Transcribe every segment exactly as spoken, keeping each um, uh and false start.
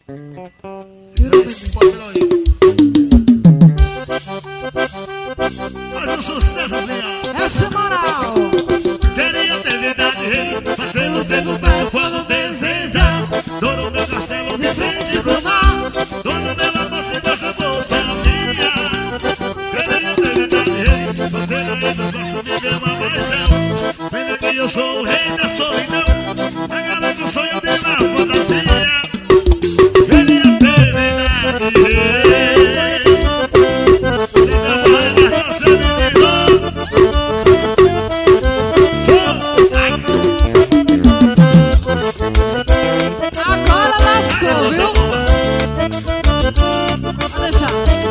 Faz um sucesso assim, ó. Essa moral. Queria ter verdade, rei, mas ter você no pé quando desejar. Tô no meu castelo de frente pro mar. Tô no meu amor, se você fosse a minha. Queria ter verdade, rei, mas ter aí nos braços me deu uma paixão. Vem aqui, eu sou o rei da solidão. Agora que o sonho de uma fantasia. Queria ter verdade, rei. Se não vai, você me ligou. Agora lascou, viu? Pode deixar.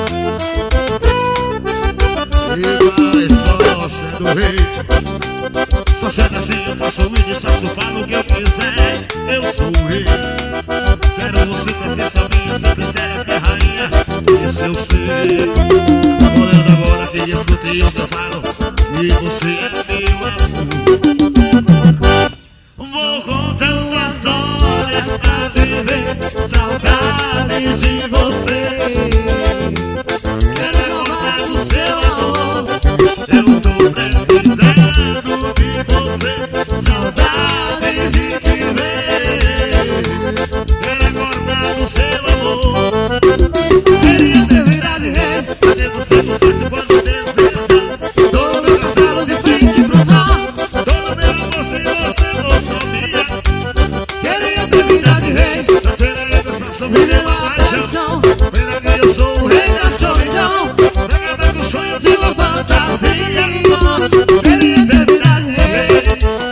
E vai só sendo rei. Só sendo assim eu faço o disfarço, falo o que eu quiser. Eu sou o rei. Quero você pra ser só minha, sempre séria, minha rainha. Isso eu sei. Olhando agora que escutei o que eu falo. E você é meu amor. Vou contando as horas pra te ver. Saudades de você. Quero recordar do seu amor. Eu tô precisando de você. Saudades de te ver. Quero recordar do seu amor. Queria ter virado rei. Cadê você no forte quando deseja? Tô no meu castelo de frente pro mar. Tô no meu amor sem você, moça minha. Queria ter virado rei. Pra ter aí meus braços me deu uma paixão. Vem aqui, eu sou o rei da solidão. Pra acabar com o sonho de uma fantasia. Queria ter virado rei.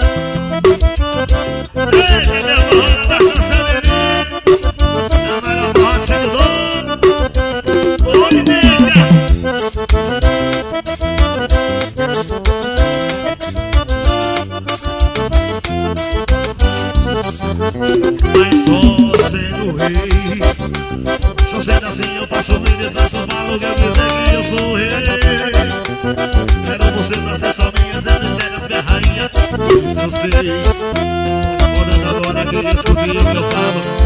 Ei, meu amor, abraça seu menino. É o melhor modo, sem dor. Oi, nega. Mas só sendo rei. Só sendo assim eu posso me desfaço. Falo que eu quiser que eu sou rei. Quero você pra ser só minha, zero sérias, minha rainha. Isso eu sei. Olhando agora que escutei o que eu falo.